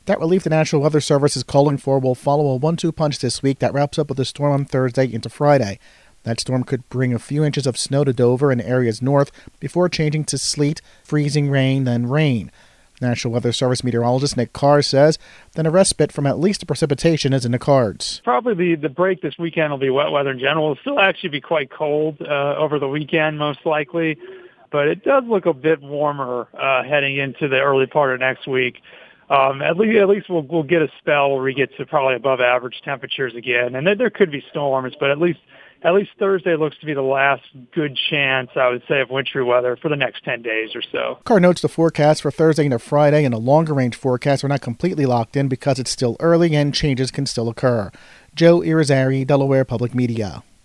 That relief the National Weather Service is calling for will follow a 1-2 punch this week that wraps up with a storm on Thursday into Friday. That storm could bring a few inches of snow to Dover and areas north before changing to sleet, freezing rain, then rain. National Weather Service meteorologist Nick Carr says then a respite from at least the precipitation is in the cards. Probably the break this weekend will be wet weather in general. It'll still actually be quite cold over the weekend, most likely, but it does look a bit warmer heading into the early part of next week. At least we'll get a spell where we get to probably above average temperatures again, and there could be storms, but at least Thursday looks to be the last good chance, I would say, of wintry weather for the next 10 days or so. Carr notes the forecast for Thursday into Friday and a longer-range forecast are not completely locked in because it's still early and changes can still occur. Joe Irizarry, Delaware Public Media.